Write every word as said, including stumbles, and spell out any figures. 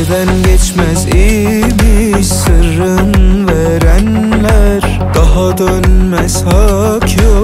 Seven geçmez imiş sırrın verenler. Daha dönmez hak yok